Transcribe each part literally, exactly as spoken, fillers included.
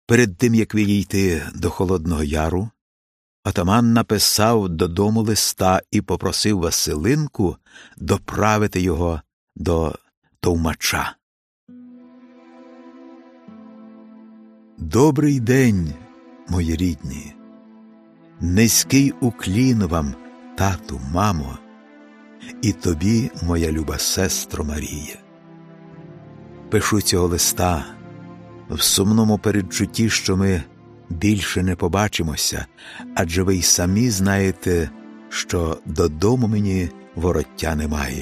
Перед тим, як відійти до Холодного Яру, отаман написав додому листа і попросив Василинку доправити його до Товмача. Добрий день, мої рідні! Низький уклін вам, тату, мамо, і тобі, моя люба сестро Марія. Пишу цього листа в сумному передчутті, що ми більше не побачимося, адже ви й самі знаєте, що додому мені вороття немає.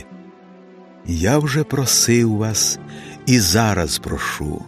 Я вже просив вас і зараз прошу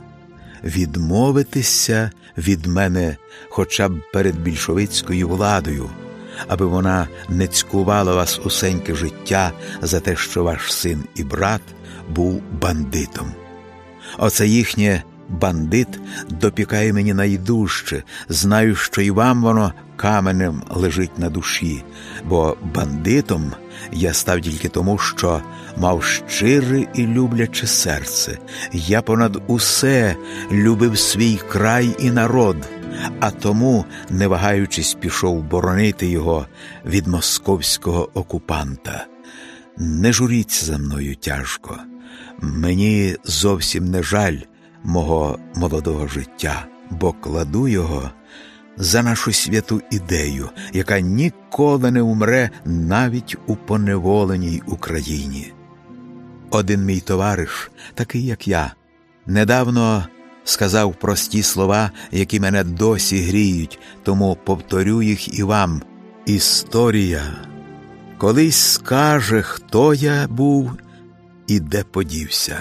відмовитися від мене хоча б перед більшовицькою владою, аби вона не цькувала вас усеньке життя за те, що ваш син і брат був бандитом. Оце їхнє «бандит» допікає мені найдужче, знаю, що і вам воно каменем лежить на душі, бо бандитом я став тільки тому, що мав щире і любляче серце. Я понад усе любив свій край і народ, а тому, не вагаючись, пішов боронити його від московського окупанта. Не журіться за мною тяжко. Мені зовсім не жаль мого молодого життя, бо кладу його за нашу святу ідею, яка ніколи не умре навіть у поневоленій Україні. Один мій товариш, такий як я, недавно сказав прості слова, які мене досі гріють, тому повторю їх і вам. Історія колись скаже, хто я був і де подівся.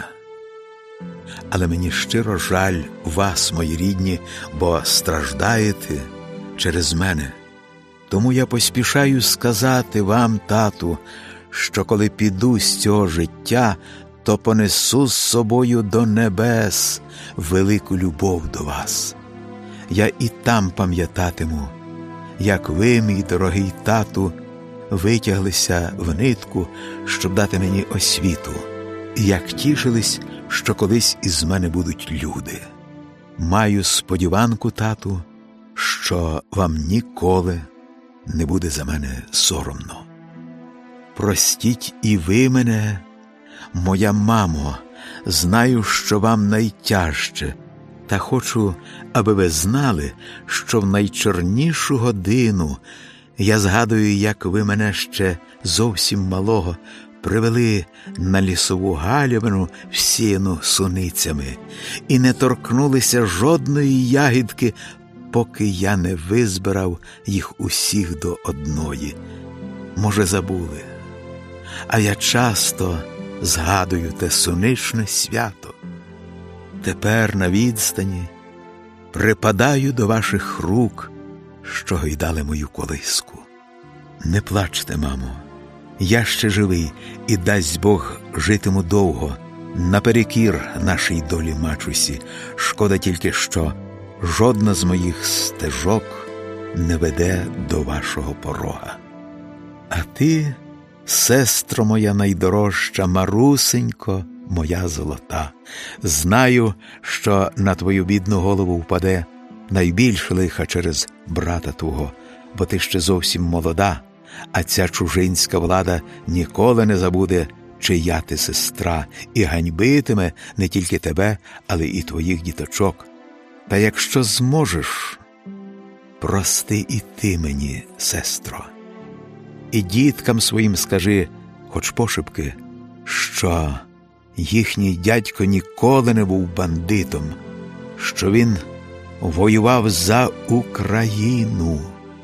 Але мені щиро жаль вас, мої рідні, бо страждаєте через мене. Тому я поспішаю сказати вам, тату, що коли піду з цього життя, то понесу з собою до небес велику любов до вас. Я і там пам'ятатиму, як ви, мій дорогий тату, витяглися в нитку, щоб дати мені освіту, і як тішились, що колись із мене будуть люди. Маю сподіванку, тату, що вам ніколи не буде за мене соромно. Простіть і ви мене, моя мамо, знаю, що вам найтяжче, та хочу, аби ви знали, що в найчорнішу годину я згадую, як ви мене ще зовсім малого привели на лісову галявину, всіяну суницями, і не торкнулися жодної ягідки, поки я не визбирав їх усіх до одної. Може, забули, а я часто згадую те сонячне свято. Тепер на відстані припадаю до ваших рук, що гойдали мою колиску. Не плачте, мамо, я ще живий, і дасть Бог житиму довго, наперекір нашій долі мачусі. Шкода тільки, що жодна з моїх стежок не веде до вашого порога. А ти, сестро моя найдорожча, Марусенько, моя золота, знаю, що на твою бідну голову впаде найбільше лиха через брата твого, бо ти ще зовсім молода, а ця чужинська влада ніколи не забуде, чия ти сестра, і ганьбитиме не тільки тебе, але і твоїх діточок. Та якщо зможеш, прости і ти мені, сестро. І діткам своїм скажи, хоч пошепки, що їхній дядько ніколи не був бандитом, що він воював за Україну.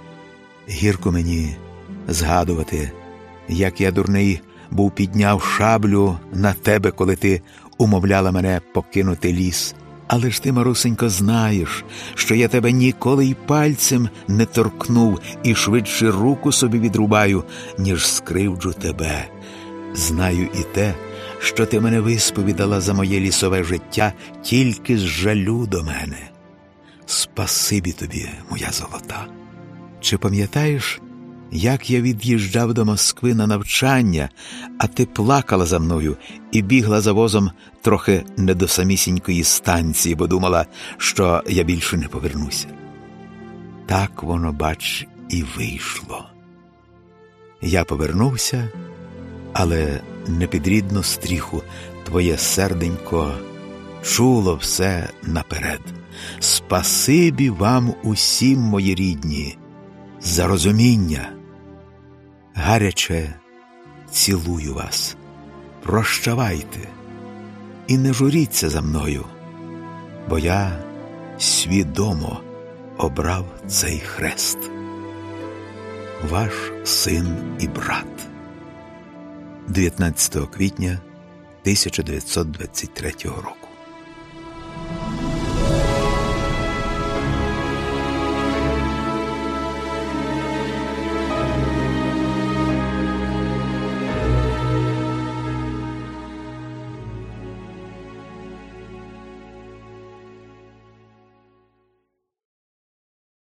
Гірко мені згадувати, як я, дурний, був підняв шаблю на тебе, коли ти умовляла мене покинути ліс. Але ж ти, Марусенько, знаєш, що я тебе ніколи й пальцем не торкнув і швидше руку собі відрубаю, ніж скривджу тебе. Знаю і те, що ти мене висповідала за моє лісове життя тільки з жалю до мене. Спасибі тобі, моя золота. Чи пам'ятаєш, як я від'їжджав до Москви на навчання, а ти плакала за мною і бігла за возом трохи не до самісінької станції, бо думала, що я більше не повернуся. Так воно, бач, і вийшло. Я повернувся, але не під рідну стріху. Твоє серденько чуло все наперед. Спасибі вам усім, мої рідні, за розуміння. Гаряче цілую вас. Прощавайте і не журіться за мною, бо я свідомо обрав цей хрест. Ваш син і брат. дев'ятнадцятого квітня тисяча дев'ятсот двадцять третього року.